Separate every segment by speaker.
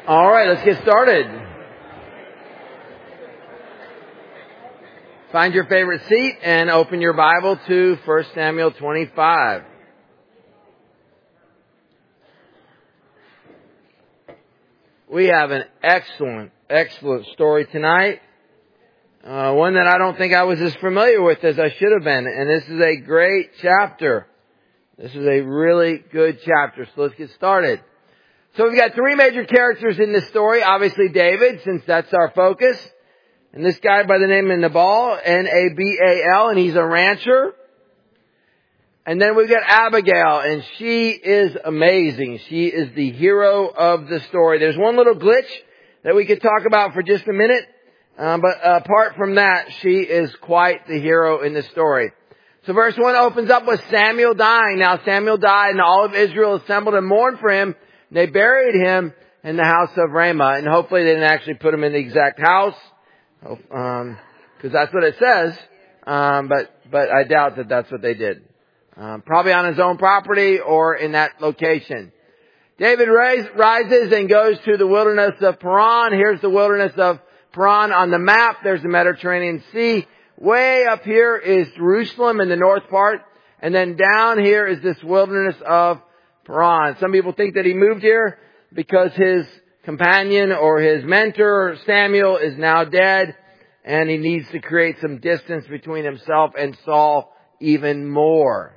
Speaker 1: All right, let's get started. Find your favorite seat and open your Bible to 1 Samuel 25. We have an excellent story tonight. One that I don't think I was as familiar with as I should have been. And this is a great chapter. This is a really good chapter. So let's get started. So we've got three major characters in this story. Obviously David, since that's our focus. And this guy by the name of Nabal, N-A-B-A-L, and he's a rancher. And then we've got Abigail, and she is amazing. She is the hero of the story. There's one little glitch that we could talk about for just a minute. But apart from that, she is quite the hero in the story. So verse 1 opens up with Samuel dying. Now Samuel died, and all of Israel assembled and mourned for him. They buried him in the house of Ramah. And hopefully they didn't actually put him in the exact house. Because that's what it says. But I doubt that that's what they did. Probably on his own property or in that location. David rises and goes to the wilderness of Paran. Here's the wilderness of Paran on the map. There's the Mediterranean Sea. Way up here is Jerusalem in the north part. And then down here is this wilderness of Paran. Some people think that he moved here because his companion or his mentor, Samuel, is now dead. And he needs to create some distance between himself and Saul even more.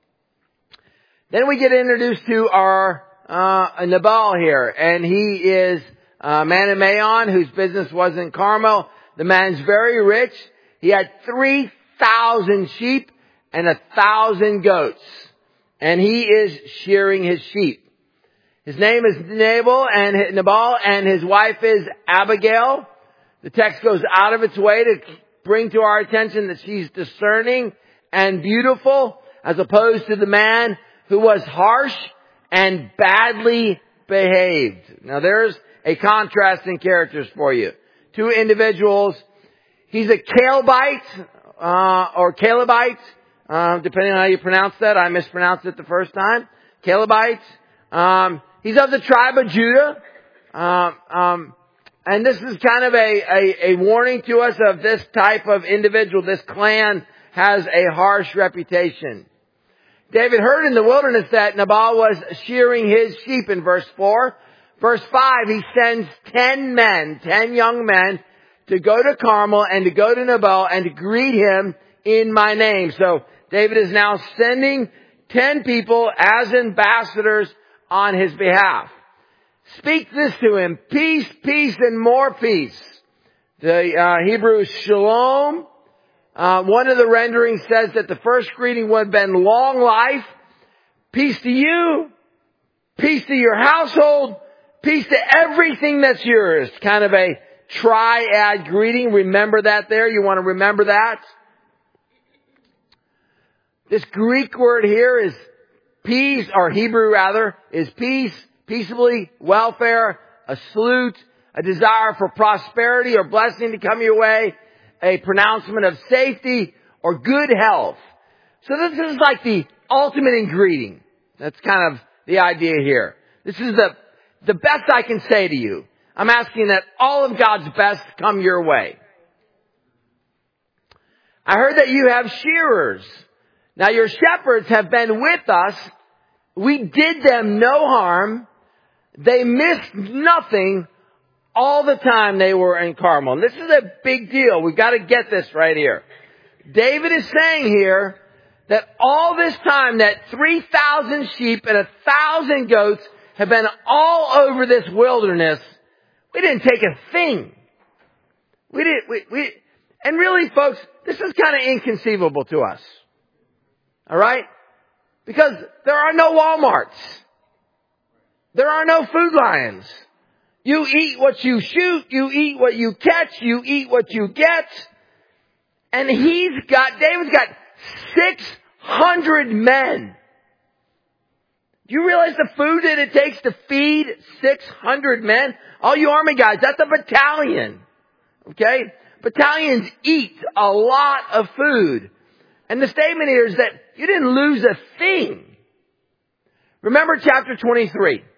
Speaker 1: Then we get introduced to our Nabal here. And he is a man of Maon whose business was in Carmel. The man's very rich. He had 3,000 sheep and 1,000 goats. And he is shearing his sheep. His name is Nabal and his wife is Abigail. The text goes out of its way to bring to our attention that she's discerning and beautiful as opposed to the man who was harsh and badly behaved. Now there's a contrast in characters for you. Two individuals. He's a Calebite, or Calebite, depending on how you pronounce that. I mispronounced it the first time. Calebite. He's of the tribe of Judah. And this is kind of a warning to us of this type of individual. This clan has a harsh reputation. David heard in the wilderness that Nabal was shearing his sheep in verse 4. Verse 5, he sends 10 young men to go to Carmel and to go to Nabal and to greet him in my name. So David is now sending 10 people as ambassadors on his behalf. Speak this to him. Peace, peace, and more peace. The Hebrew is shalom. One of the renderings says that the first greeting would have been long life. Peace to you. Peace to your household. Peace to everything that's yours. Kind of a triad greeting. Remember that there. You want to remember that. This Greek word here is peace, or Hebrew rather, is peace, peaceably, welfare, a salute, a desire for prosperity or blessing to come your way, a pronouncement of safety or good health. So this is like the ultimate in greeting. That's kind of the idea here. This is the best I can say to you. I'm asking that all of God's best come your way. I heard that you have shearers. Now your shepherds have been with us. We did them no harm. They missed nothing all the time they were in Carmel. And this is a big deal. We've got to get this right here. David is saying here that all this time that 3,000 sheep and 1,000 goats have been all over this wilderness. We didn't take a thing. And really, folks, this is kind of inconceivable to us. All right? Because there are no Walmarts. There are no Food Lions. You eat what you shoot. You eat what you catch. You eat what you get. And David's got 600 men. Do you realize the food that it takes to feed 600 men? All you army guys, that's a battalion. Okay? Battalions eat a lot of food. And the statement here is that you didn't lose a thing. Remember chapter 23.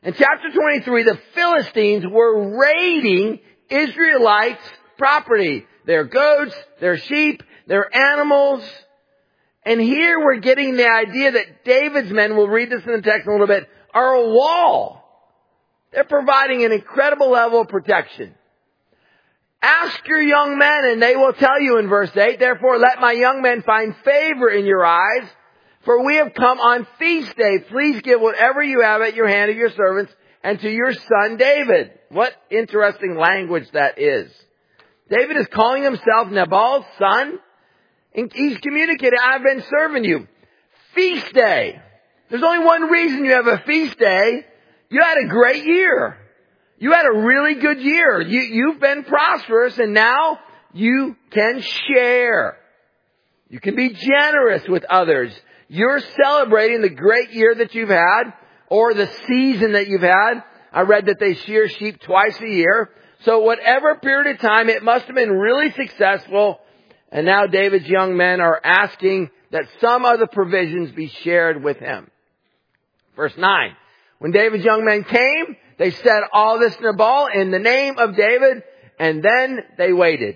Speaker 1: In chapter 23, the Philistines were raiding Israelites' property. Their goats, their sheep, their animals. And here we're getting the idea that David's men, we'll read this in the text in a little bit, are a wall. They're providing an incredible level of protection. Ask your young men and they will tell you in verse 8, therefore let my young men find favor in your eyes, for we have come on feast day. Please give whatever you have at your hand to your servants and to your son David. What interesting language that is. David is calling himself Nabal's son. And he's communicating, I've been serving you. Feast day. There's only one reason you have a feast day. You had a great year. You had a really good year. You've been prosperous and now you can share. You can be generous with others. You're celebrating the great year that you've had or the season that you've had. I read that they shear sheep twice a year. So whatever period of time, it must have been really successful. And now David's young men are asking that some of the provisions be shared with him. Verse 9. When David's young men came, they said all this to Nabal in the name of David, and then they waited.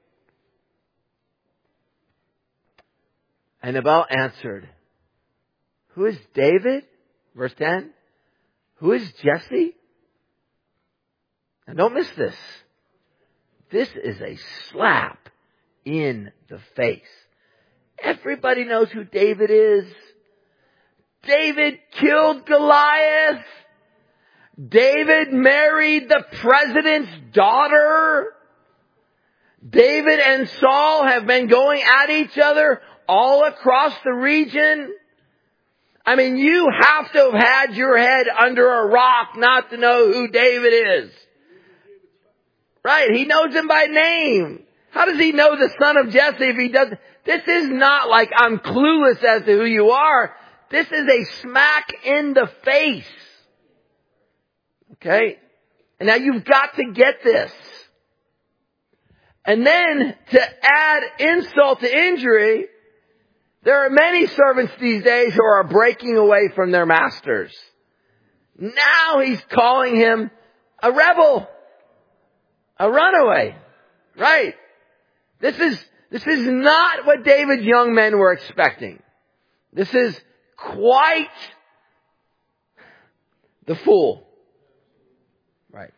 Speaker 1: And Nabal answered, who is David? Verse 10. Who is Jesse? Now don't miss this. This is a slap in the face. Everybody knows who David is. David killed Goliath. David married the president's daughter. David and Saul have been going at each other all across the region. I mean, you have to have had your head under a rock not to know who David is. Right? He knows him by name. How does he know the son of Jesse if he doesn't? This is not like I'm clueless as to who you are. This is a smack in the face. Okay? And now you've got to get this. And then to add insult to injury, there are many servants these days who are breaking away from their masters. Now he's calling him a rebel. A runaway. Right? This is not what David's young men were expecting. This is quite the fool. Right.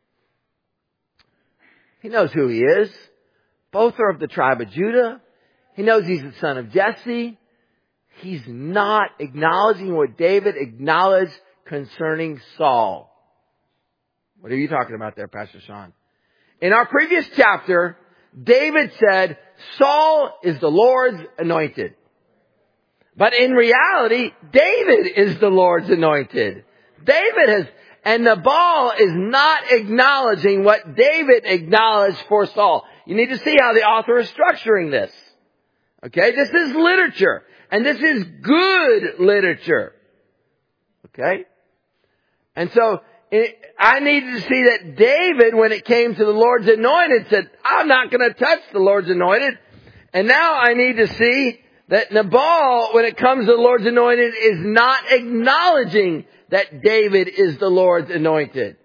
Speaker 1: He knows who he is. Both are of the tribe of Judah. He knows he's the son of Jesse. He's not acknowledging what David acknowledged concerning Saul. What are you talking about there, Pastor Sean? In our previous chapter, David said, Saul is the Lord's anointed. But in reality, David is the Lord's anointed. And Nabal is not acknowledging what David acknowledged for Saul. You need to see how the author is structuring this. Okay, this is literature. And this is good literature. Okay? And so, I needed to see that David, when it came to the Lord's anointed, said, I'm not going to touch the Lord's anointed. And now I need to see that Nabal, when it comes to the Lord's anointed, is not acknowledging that David is the Lord's anointed.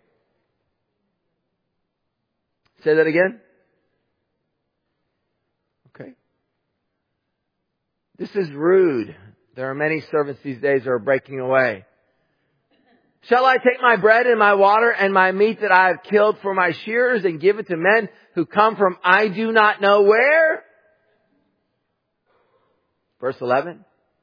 Speaker 1: Say that again. Okay. This is rude. There are many servants these days who are breaking away. Shall I take my bread and my water and my meat that I have killed for my shearers and give it to men who come from I do not know where? Verse 11.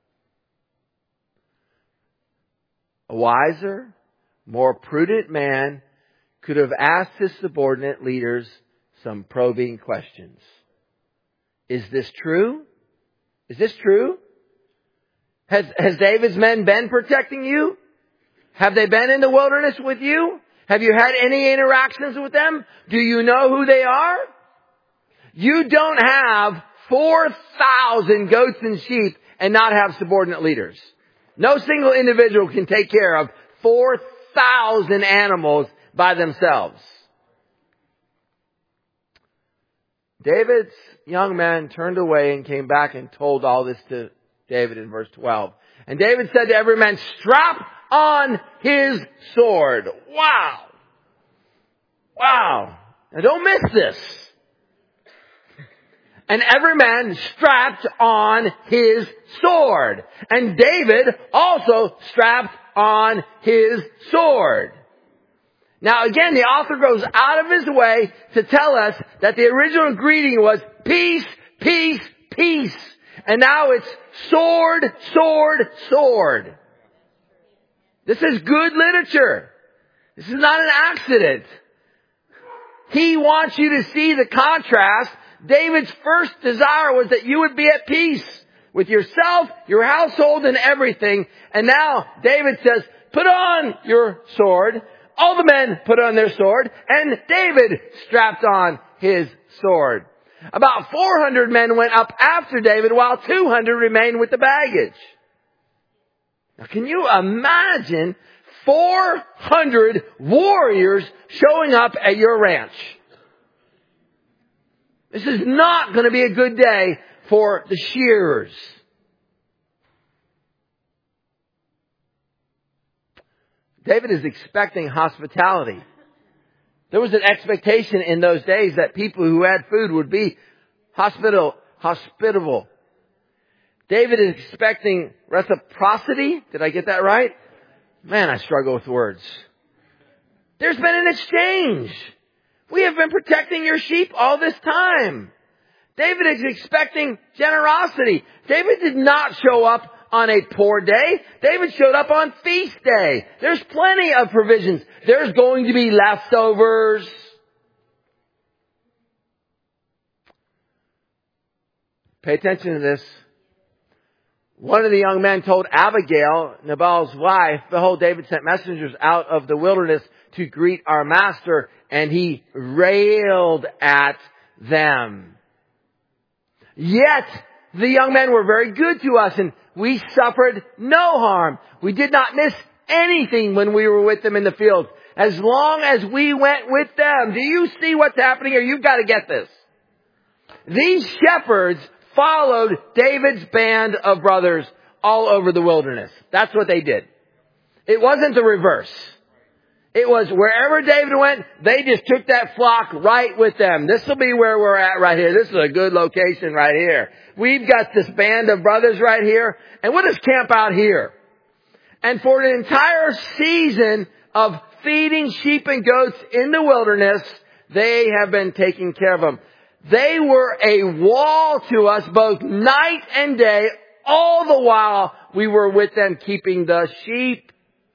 Speaker 1: A wiser, more prudent man could have asked his subordinate leaders some probing questions. Is this true? Is this true? Has David's men been protecting you? Have they been in the wilderness with you? Have you had any interactions with them? Do you know who they are? You don't have 4,000 goats and sheep and not have subordinate leaders. No single individual can take care of 4,000 animals by themselves. David's young men turned away and came back and told all this to David in verse 12. And David said to every man, strap on his sword. Wow. Wow. Now don't miss this. And every man strapped on his sword. And David also strapped on his sword. Now again, the author goes out of his way to tell us that the original greeting was peace, peace, peace. And now it's sword, sword, sword. This is good literature. This is not an accident. He wants you to see the contrast. David's first desire was that you would be at peace with yourself, your household, and everything. And now David says, put on your sword. All the men put on their sword, and David strapped on his sword. About 400 men went up after David, while 200 remained with the baggage. Now can you imagine 400 warriors showing up at your ranch? This is not going to be a good day for the shearers. David is expecting hospitality. There was an expectation in those days that people who had food would be hospitable. David is expecting reciprocity. Did I get that right? Man, I struggle with words. There's been an exchange. We have been protecting your sheep all this time. David is expecting generosity. David did not show up on a poor day. David showed up on feast day. There's plenty of provisions. There's going to be leftovers. Pay attention to this. One of the young men told Abigail, Nabal's wife, behold, David sent messengers out of the wilderness to greet our master, and he railed at them. Yet the young men were very good to us, and we suffered no harm. We did not miss anything when we were with them in the field, as long as we went with them. Do you see what's happening here? You've got to get this. These shepherds followed David's band of brothers all over the wilderness. That's what they did. It wasn't the reverse. It was wherever David went, they just took that flock right with them. This will be where we're at right here. This is a good location right here. We've got this band of brothers right here, and we'll just camp out here. And for an entire season of feeding sheep and goats in the wilderness, they have been taking care of them. They were a wall to us both night and day, all the while we were with them keeping the sheep.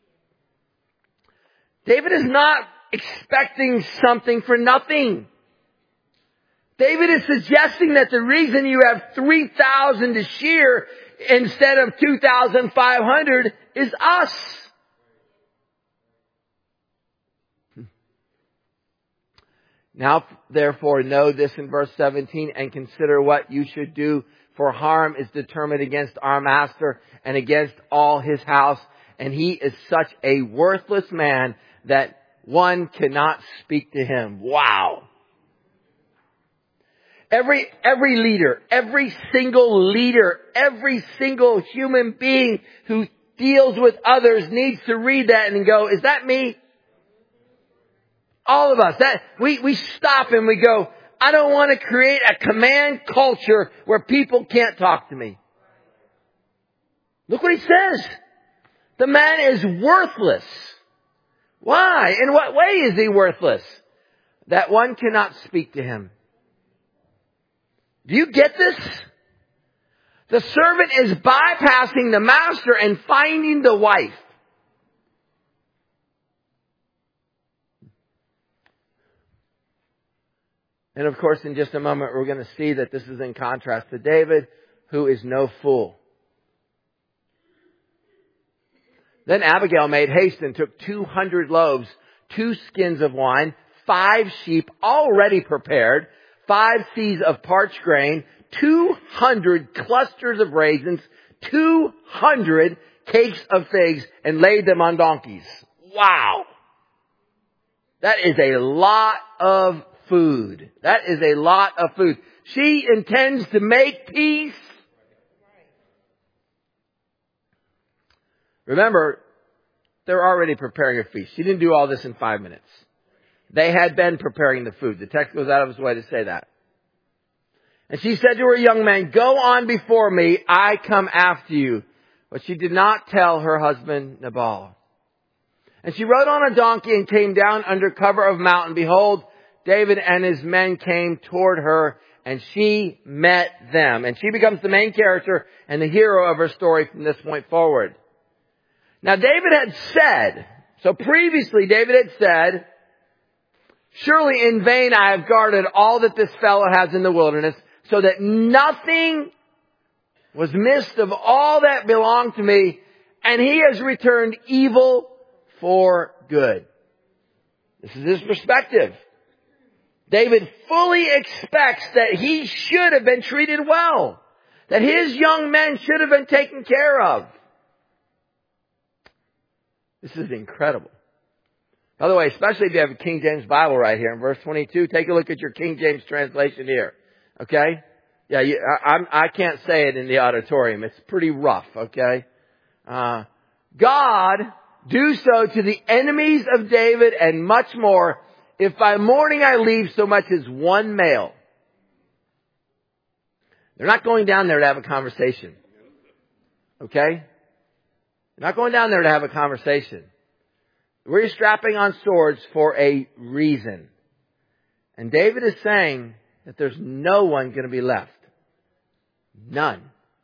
Speaker 1: David is not expecting something for nothing. David is suggesting that the reason you have 3,000 to shear instead of 2,500 is us. Now, therefore, know this in verse 17 and consider what you should do, for harm is determined against our master and against all his house. And he is such a worthless man that one cannot speak to him. Wow. Every leader, every single human being who deals with others needs to read that and go, is that me? All of us. That we stop and we go, I don't want to create a command culture where people can't talk to me. Look what he says. The man is worthless. Why? In what way is he worthless? That one cannot speak to him. Do you get this? The servant is bypassing the master and finding the wife. And of course, in just a moment, we're going to see that this is in contrast to David, who is no fool. Then Abigail made haste and took 200 loaves, 2 skins of wine, 5 sheep already prepared, 5 seahs of parched grain, 200 clusters of raisins, 200 cakes of figs, and laid them on donkeys. Wow! That is a lot of food. That is a lot of food. She intends to make peace. Remember, they're already preparing a feast. She didn't do all this in 5 minutes. They had been preparing the food. The text goes out of its way to say that. And she said to her young man, go on before me, I come after you. But she did not tell her husband Nabal. And she rode on a donkey and came down under cover of mountain. Behold, David and his men came toward her, and she met them. And she becomes the main character and the hero of her story from this point forward. Now David had said, so previously David had said, surely in vain I have guarded all that this fellow has in the wilderness, so that nothing was missed of all that belonged to me, and he has returned evil for good. This is his perspective. David fully expects that he should have been treated well, that his young men should have been taken care of. This is incredible. By the way, especially if you have a King James Bible right here in verse 22, take a look at your King James translation here. Okay? Yeah, I can't say it in the auditorium. It's pretty rough, okay? God, do so to the enemies of David and much more, if by morning I leave so much as one male. They're not going down there to have a conversation. Okay? They're not going down there to have a conversation. We're strapping on swords for a reason. And David is saying that there's no one going to be left. None.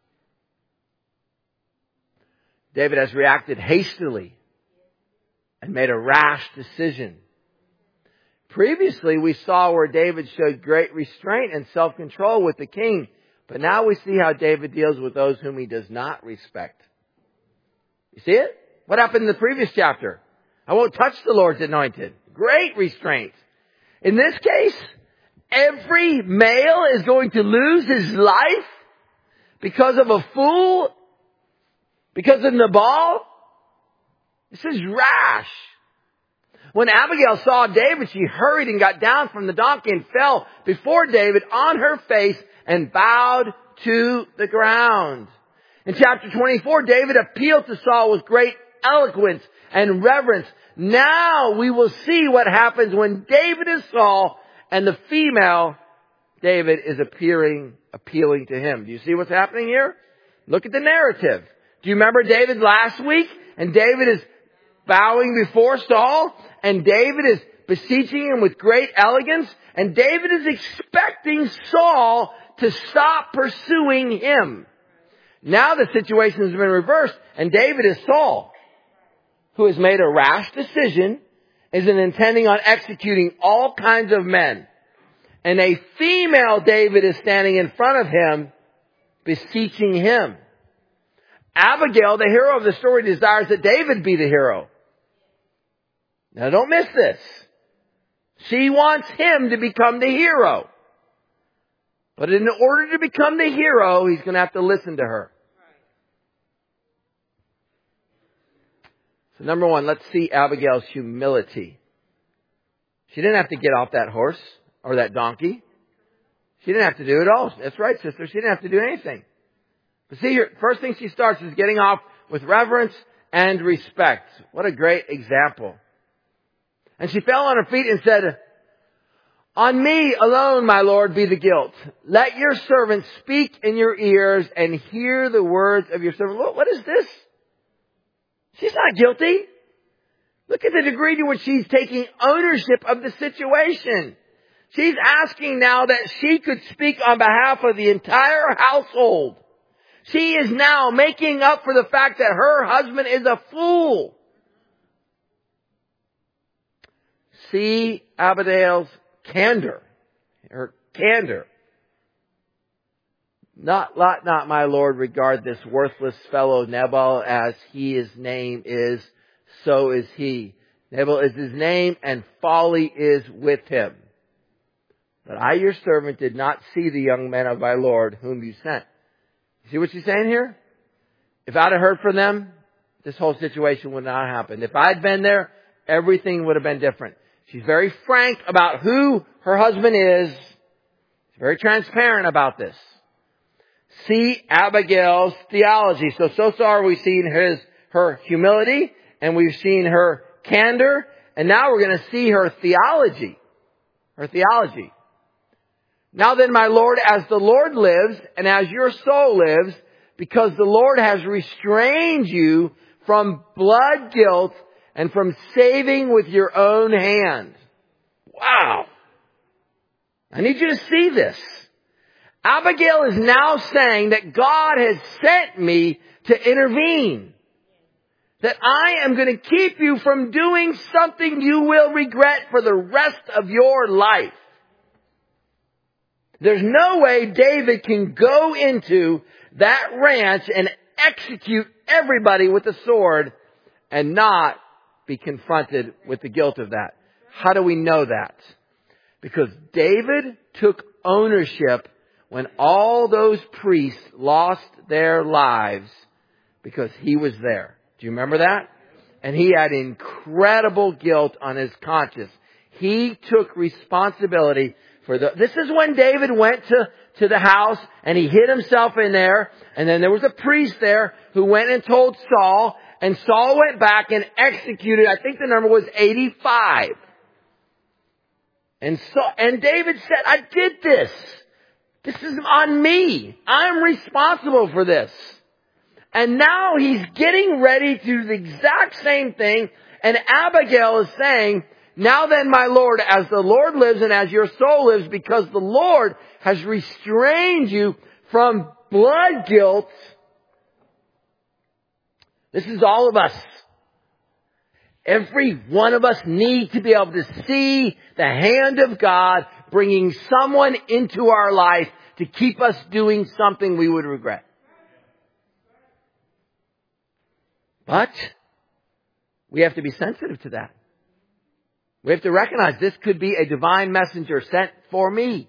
Speaker 1: David has reacted hastily and made a rash decision. Previously, we saw where David showed great restraint and self-control with the king. But now we see how David deals with those whom he does not respect. You see it? What happened in the previous chapter? I won't touch the Lord's anointed. Great restraint. In this case, every male is going to lose his life because of a fool? Because of Nabal? This is rash. When Abigail saw David, she hurried and got down from the donkey and fell before David on her face and bowed to the ground. In chapter 24, David appealed to Saul with great eloquence and reverence. Now we will see what happens when David is Saul and the female David is appealing to him. Do you see what's happening here? Look at the narrative. Do you remember David last week? And David is bowing before Saul, and David is beseeching him with great elegance, and David is expecting Saul to stop pursuing him. Now the situation has been reversed, and David is Saul, who has made a rash decision, is intending on executing all kinds of men. And a female David is standing in front of him, beseeching him. Abigail, the hero of the story, desires that David be the hero. Now don't miss this. She wants him to become the hero. But in order to become the hero, he's going to have to listen to her. So number one, let's see Abigail's humility. She didn't have to get off that horse or that donkey. She didn't have to do it all. That's right, sister. She didn't have to do anything. But see here, first thing she starts is getting off with reverence and respect. What a great example. And she fell on her feet and said, on me alone, my Lord, be the guilt. Let your servant speak in your ears and hear the words of your servant. What is this? She's not guilty. Look at the degree to which she's taking ownership of the situation. She's asking now that she could speak on behalf of the entire household. She is now making up for the fact that her husband is a fool. See Abigail's candor. Her candor. Not my Lord, regard this worthless fellow Nabal as his name is, so is he. Nabal is his name and folly is with him. But I, your servant, did not see the young men of my Lord whom you sent. See what she's saying here? If I'd have heard from them, this whole situation would not have happened. If I'd been there, everything would have been different. She's very frank about who her husband is. She's very transparent about this. See Abigail's theology. So far we've seen her humility and we've seen her candor, and now we're going to see her theology. Her theology. Now then, my Lord, as the Lord lives, and as your soul lives, because the Lord has restrained you from blood guilt and from saving with your own hand. Wow. I need you to see this. Abigail is now saying that God has sent me to intervene. That I am going to keep you from doing something you will regret for the rest of your life. There's no way David can go into that ranch and execute everybody with a sword and not be confronted with the guilt of that. How do we know that? Because David took ownership when all those priests lost their lives because he was there. Do you remember that? And he had incredible guilt on his conscience. He took responsibility for this is when David went to the house and he hid himself in there. And then there was a priest there who went and told Saul. And Saul went back and executed, I think the number was 85. And David said, I did this. This is on me. I'm responsible for this. And now he's getting ready to do the exact same thing. And Abigail is saying, now then, my Lord, as the Lord lives and as your soul lives, because the Lord has restrained you from blood guilt. This is all of us. Every one of us need to be able to see the hand of God bringing someone into our life to keep us doing something we would regret. But we have to be sensitive to that. We have to recognize this could be a divine messenger sent for me.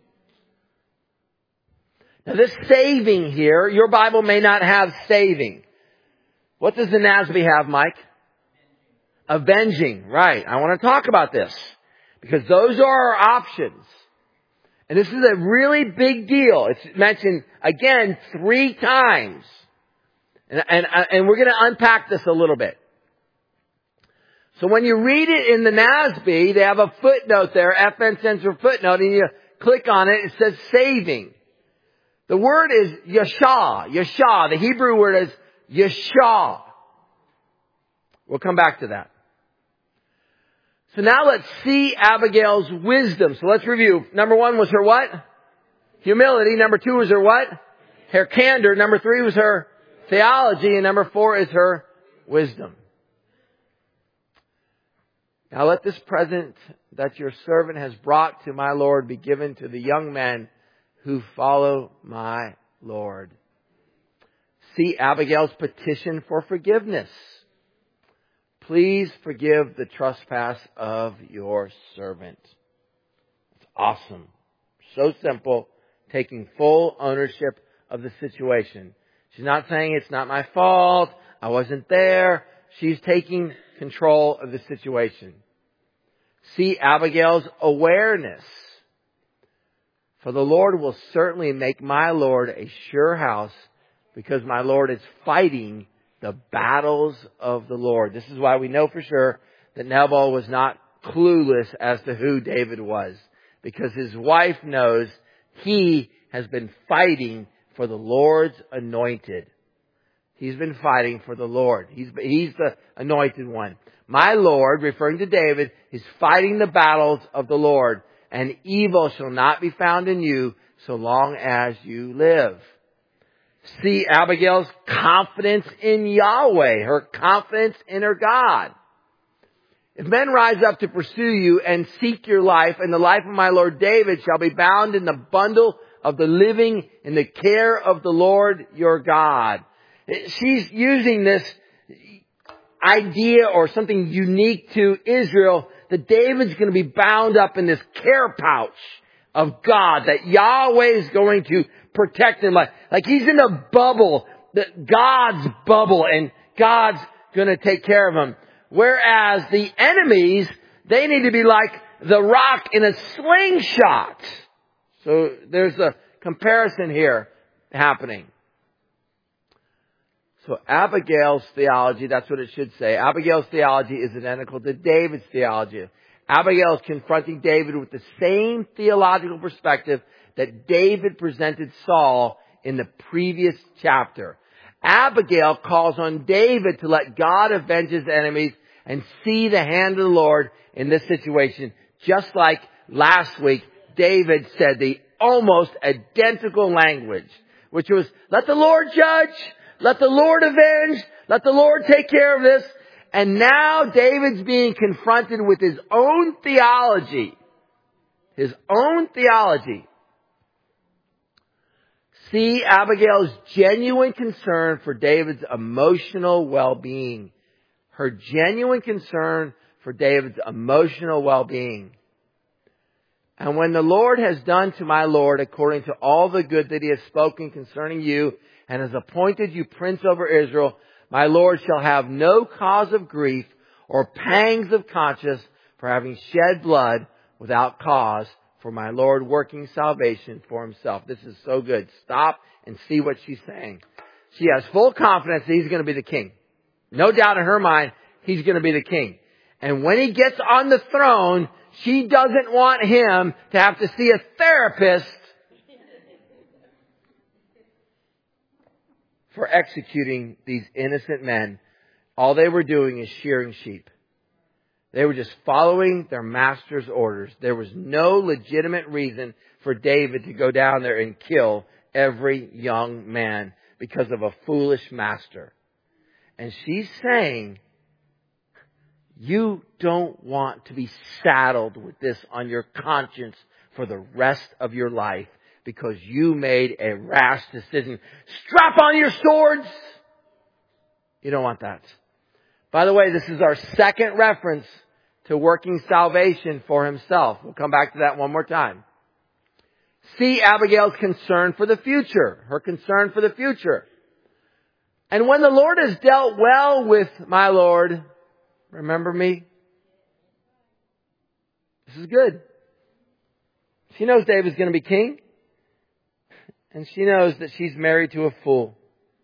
Speaker 1: Now this saving here, your Bible may not have saving. What does the NASB have, Mike? Avenging. Right. I want to talk about this because those are our options. And this is a really big deal. It's mentioned again 3 times. And we're going to unpack this a little bit. So when you read it in the NASB, they have a footnote there, FN stands for footnote, and you click on it, it says saving. The word is yashah. Yashah. The Hebrew word is yashah. We'll come back to that. So now let's see Abigail's wisdom. So let's review. Number 1 was her what? Humility. Number 2 was her what? Her candor. Number 3 was her theology. And number 4 is her wisdom. Now let this present that your servant has brought to my Lord be given to the young men who follow my Lord. See Abigail's petition for forgiveness. Please forgive the trespass of your servant. It's awesome. So simple. Taking full ownership of the situation. She's not saying it's not my fault. I wasn't there. She's taking control of the situation. See Abigail's awareness. For the Lord will certainly make my Lord a sure house because my Lord is fighting the battles of the Lord. This is why we know for sure that Nabal was not clueless as to who David was. Because his wife knows he has been fighting for the Lord's anointed. He's been fighting for the Lord. He's the anointed one. My Lord, referring to David, is fighting the battles of the Lord. And evil shall not be found in you so long as you live. See Abigail's confidence in Yahweh, her confidence in her God. If men rise up to pursue you and seek your life, and the life of my Lord David shall be bound in the bundle of the living in the care of the Lord your God. She's using this idea or something unique to Israel that David's going to be bound up in this care pouch of God, that Yahweh is going to protect him. Like he's in a bubble, God's bubble, and God's going to take care of him. Whereas the enemies, they need to be like the rock in a slingshot. So there's a comparison here happening. So Abigail's theology, that's what it should say. Abigail's theology is identical to David's theology. Abigail is confronting David with the same theological perspective that David presented Saul in the previous chapter. Abigail calls on David to let God avenge his enemies and see the hand of the Lord in this situation. Just like last week, David said the almost identical language, which was, let the Lord judge, let the Lord avenge, let the Lord take care of this. And now David's being confronted with his own theology. His own theology. See Abigail's genuine concern for David's emotional well-being. Her genuine concern for David's emotional well-being. And when the Lord has done to my Lord according to all the good that He has spoken concerning you and has appointed you prince over Israel, my Lord shall have no cause of grief or pangs of conscience for having shed blood without cause, for my Lord working salvation for Himself. This is so good. Stop and see what she's saying. She has full confidence that He's going to be the king. No doubt in her mind, He's going to be the king. And when He gets on the throne, she doesn't want Him to have to see a therapist for executing these innocent men. All they were doing is shearing sheep. They were just following their master's orders. There was no legitimate reason for David to go down there and kill every young man because of a foolish master. And she's saying, you don't want to be saddled with this on your conscience for the rest of your life because you made a rash decision. Strap on your swords! You don't want that. By the way, this is our second reference to working salvation for Himself. We'll come back to that one more time. See Abigail's concern for the future. Her concern for the future. And when the Lord has dealt well with my Lord, remember me? This is good. She knows David's going to be king. And she knows that she's married to a fool.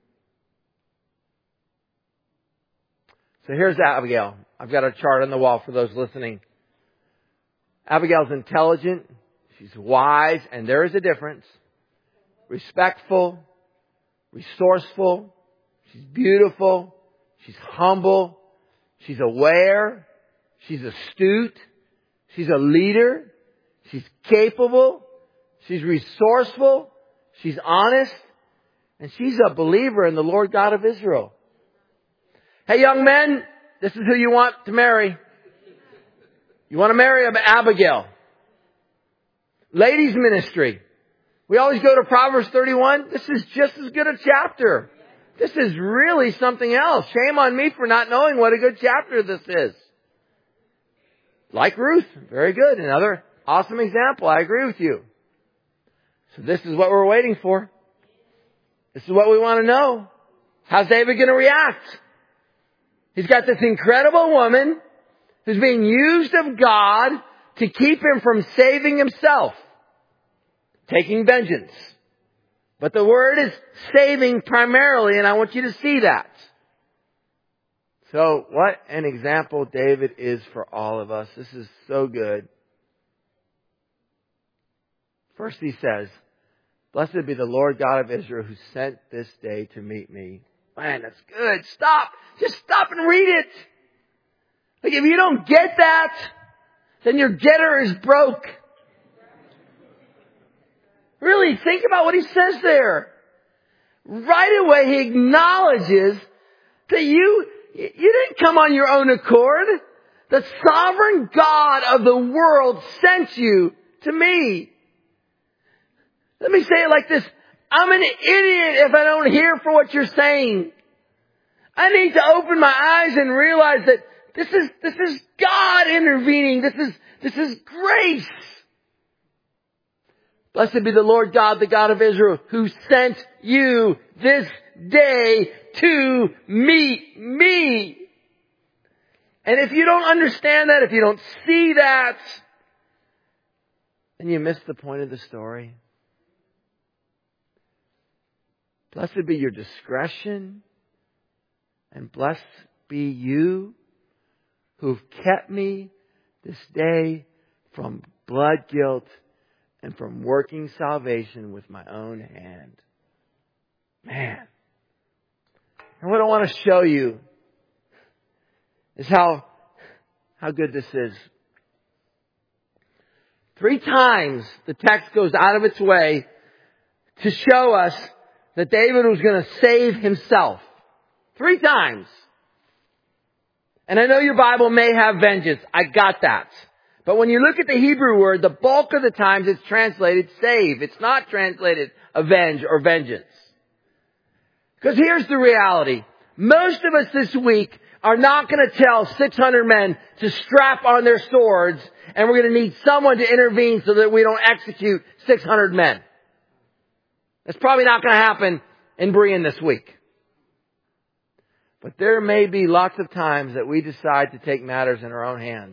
Speaker 1: So here's Abigail. I've got a chart on the wall for those listening. Abigail's intelligent. She's wise. And there is a difference. Respectful. Resourceful. She's beautiful. She's humble. She's aware. She's astute. She's a leader. She's capable. She's resourceful. She's honest. And she's a believer in the Lord God of Israel. Hey, young men, this is who you want to marry. You want to marry Abigail. Ladies ministry. We always go to Proverbs 31. This is just as good a chapter. This is really something else. Shame on me for not knowing what a good chapter this is. Like Ruth. Very good. Another awesome example. I agree with you. So this is what we're waiting for. This is what we want to know. How's David going to react? He's got this incredible woman who's being used of God to keep him from saving himself. Taking vengeance. But the word is saving primarily, and I want you to see that. So what an example David is for all of us. This is so good. First he says, blessed be the Lord God of Israel who sent this day to meet me. Man, that's good. Stop. Just stop and read it. Like if you don't get that, then your getter is broke. Really, think about what he says there. Right away, he acknowledges that you didn't come on your own accord. The sovereign God of the world sent you to me. Let me say it like this. I'm an idiot if I don't hear for what you're saying. I need to open my eyes and realize that this is God intervening. This is grace. Blessed be the Lord God, the God of Israel, who sent you this day to meet me. And if you don't understand that, if you don't see that, then you miss the point of the story. Blessed be your discretion And blessed be you who've kept me this day from blood guilt and from working salvation with my own hand. Man. And what I want to show you is how good this is. 3 times the text goes out of its way to show us that David was going to save himself. 3 times. And I know your Bible may have vengeance. I got that. But when you look at the Hebrew word, the bulk of the times it's translated save. It's not translated avenge or vengeance. Because here's the reality. Most of us this week are not going to tell 600 men to strap on their swords, and we're going to need someone to intervene so that we don't execute 600 men. That's probably not going to happen in Berean this week. But there may be lots of times that we decide to take matters in our own hands.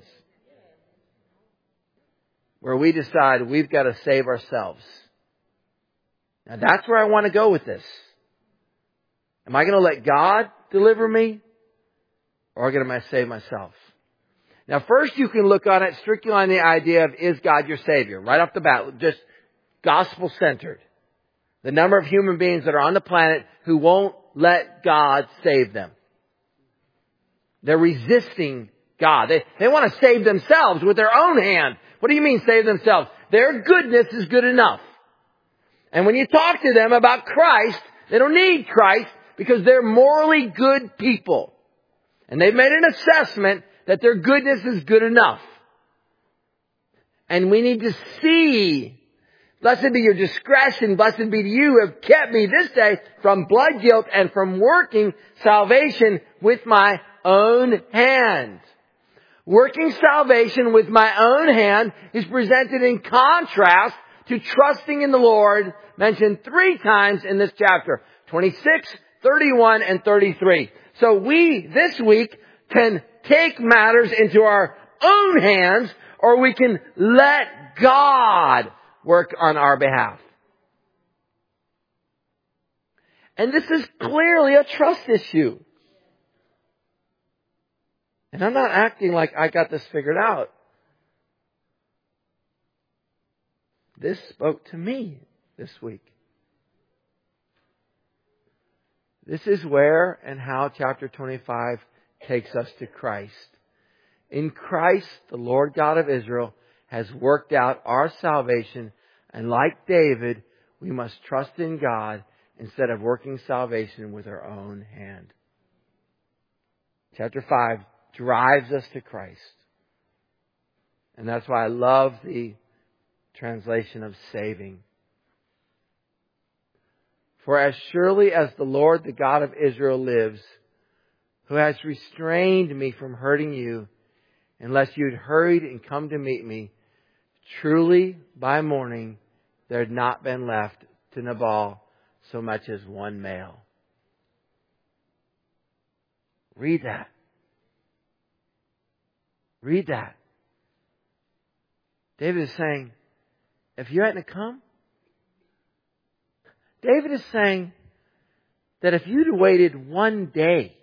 Speaker 1: Where we decide we've got to save ourselves. Now that's where I want to go with this. Am I going to let God deliver me? Or am I going to save myself? Now first you can look on it strictly on the idea of, is God your Savior? Right off the bat, just gospel centered. The number of human beings that are on the planet who won't let God save them. They're resisting God. They want to save themselves with their own hand. What do you mean save themselves? Their goodness is good enough. And when you talk to them about Christ, they don't need Christ because they're morally good people. And they've made an assessment that their goodness is good enough. And we need to see, blessed be your discretion, blessed be to you who have kept me this day from blood guilt and from working salvation with my own hand. Working salvation with my own hand is presented in contrast to trusting in the Lord, mentioned 3 times in this chapter. 26, 31, and 33. So we, this week, can take matters into our own hands, or we can let God work on our behalf. And this is clearly a trust issue. And I'm not acting like I got this figured out. This spoke to me this week. This is where and how chapter 25 takes us to Christ. In Christ, the Lord God of Israel has worked out our salvation, and like David, we must trust in God instead of working salvation with our own hand. Chapter 5 drives us to Christ. And that's why I love the translation of saving. For as surely as the Lord, the God of Israel lives, who has restrained me from hurting you, unless you'd hurried and come to meet me, truly by morning there had not been left to Nabal so much as one male. Read that. Read that. David is saying, if you hadn't come, David is saying that if you'd waited one day,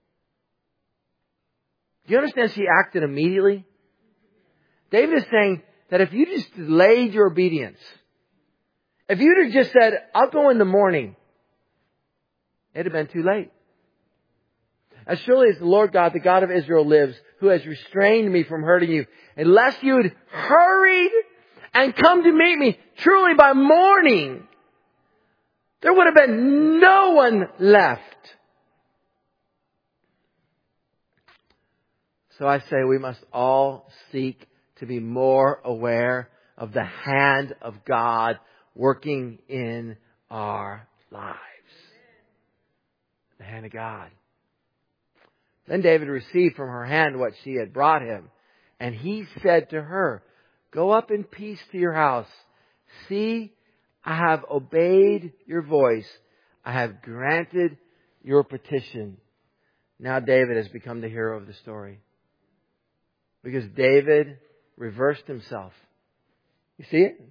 Speaker 1: do you understand she acted immediately? David is saying that if you just delayed your obedience, if you'd have just said, I'll go in the morning, it'd have been too late. As surely as the Lord God, the God of Israel lives, who has restrained me from hurting you, unless you'd hurried and come to meet me, truly by morning, there would have been no one left. So I say we must all seek to be more aware of the hand of God working in our lives. The hand of God. Then David received from her hand what she had brought him. And he said to her, go up in peace to your house. See, I have obeyed your voice. I have granted your petition. Now David has become the hero of the story. Because David reversed himself. You see it?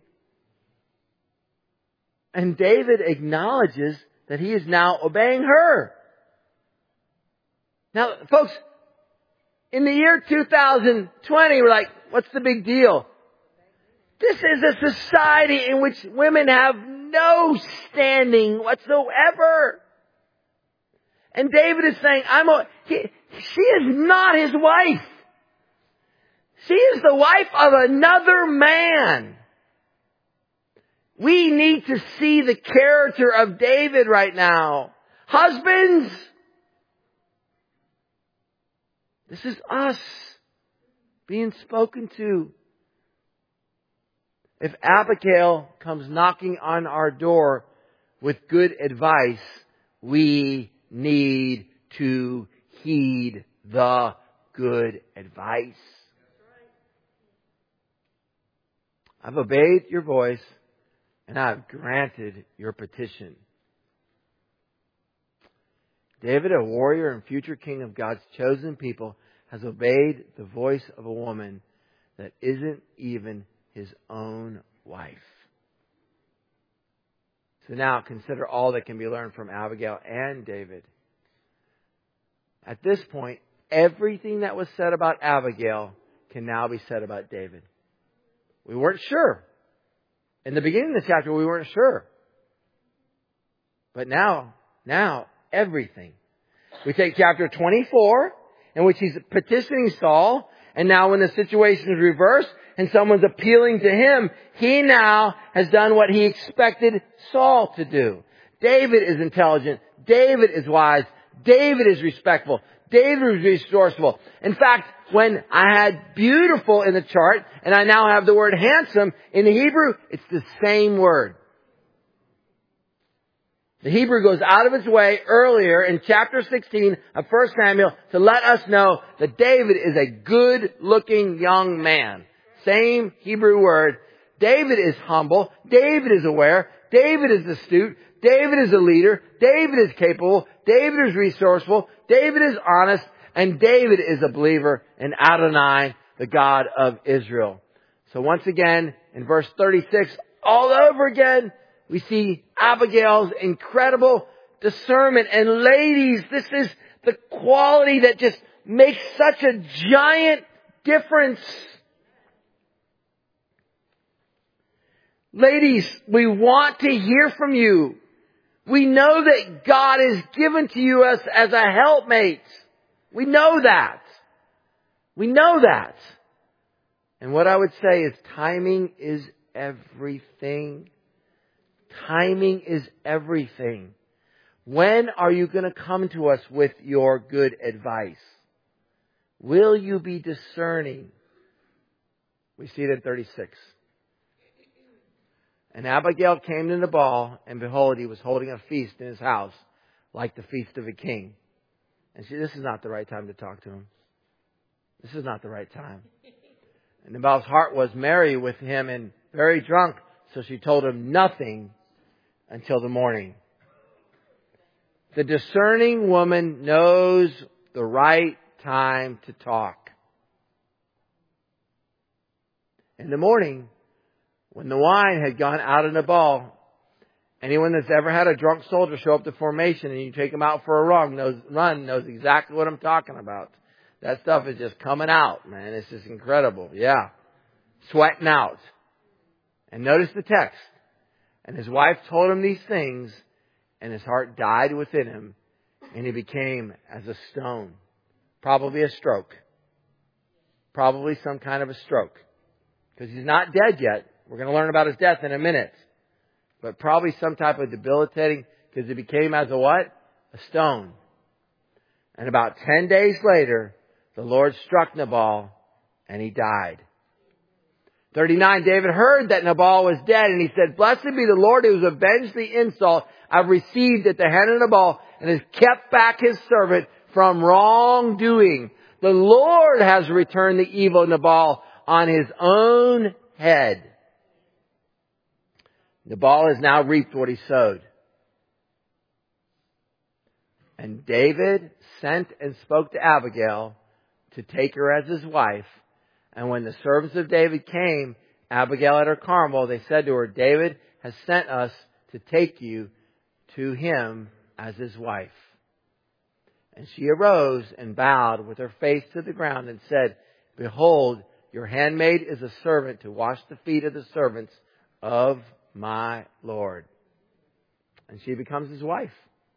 Speaker 1: And David acknowledges that he is now obeying her. Now, folks, in the year 2020, we're like, what's the big deal? This is a society in which women have no standing whatsoever. And David is saying, she is not his wife. She is the wife of another man. We need to see the character of David right now. Husbands, this is us being spoken to. If Abigail comes knocking on our door with good advice, we need to heed the good advice. I've obeyed your voice and I've granted your petition. David, a warrior and future king of God's chosen people, has obeyed the voice of a woman that isn't even his own wife. So now consider all that can be learned from Abigail and David. At this point, everything that was said about Abigail can now be said about David. We weren't sure. In the beginning of the chapter, we weren't sure. But now, everything. We take chapter 24, in which he's petitioning Saul, and now when the situation is reversed, and someone's appealing to him, he now has done what he expected Saul to do. David is intelligent. David is wise. David is respectful. David is resourceful. In fact, when I had beautiful in the chart, and I now have the word handsome in the Hebrew, it's the same word. The Hebrew goes out of its way earlier in chapter 16 of 1 Samuel to let us know that David is a good-looking young man. Same Hebrew word. David is humble. David is aware. David is astute. David is a leader. David is capable. David is resourceful. David is honest. And David is a believer in Adonai, the God of Israel. So once again, in verse 36, all over again, we see Abigail's incredible discernment. And ladies, this is the quality that just makes such a giant difference. Ladies, we want to hear from you. We know that God is given to you as a helpmate. We know that. We know that. And what I would say is timing is everything. Timing is everything. When are you going to come to us with your good advice? Will you be discerning? We see it in 36. And Abigail came to Nabal, and behold, he was holding a feast in his house, like the feast of a king. And this is not the right time to talk to him. This is not the right time. And Nabal's heart was merry with him and very drunk, so she told him nothing until the morning. The discerning woman knows the right time to talk. In the morning, when the wine had gone out of Nabal, anyone that's ever had a drunk soldier show up to formation and you take him out for a run knows exactly what I'm talking about. That stuff is just coming out, man. It's just incredible. Yeah. Sweating out. And notice the text. And his wife told him these things, and his heart died within him, and he became as a stone. Probably a stroke. Probably some kind of a stroke. Because he's not dead yet. We're going to learn about his death in a minute. But probably some type of debilitating, because he became as a what? A stone. And about 10 days later, the Lord struck Nabal, and he died. 39, David heard that Nabal was dead, and he said, "Blessed be the Lord who has avenged the insult I've received at the hand of Nabal, and has kept back his servant from wrongdoing. The Lord has returned the evil of Nabal on his own head." Nabal has now reaped what he sowed. And David sent and spoke to Abigail to take her as his wife. And when the servants of David came, Abigail at her Carmel, they said to her, "David has sent us to take you to him as his wife." And she arose and bowed with her face to the ground and said, Behold, your handmaid is a servant to wash the feet of the servants of my Lord. And she becomes his wife.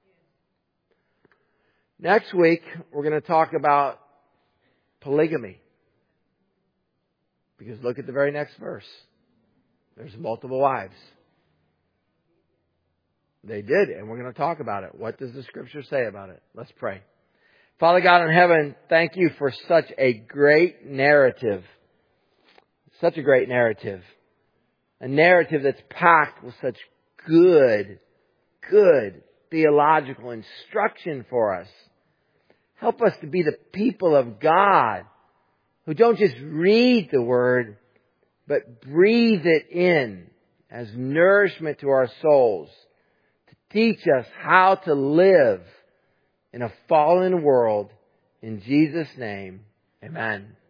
Speaker 1: Next week, we're going to talk about polygamy. Because look at the very next verse. There's multiple wives. They did, and we're going to talk about it. What does the Scripture say about it? Let's pray. Father God in heaven, thank you for such a great narrative. Such a great narrative. A narrative that's packed with such good theological instruction for us. Help us to be the people of God who don't just read the Word, but breathe it in as nourishment to our souls. To teach us how to live in a fallen world. In Jesus' name, amen.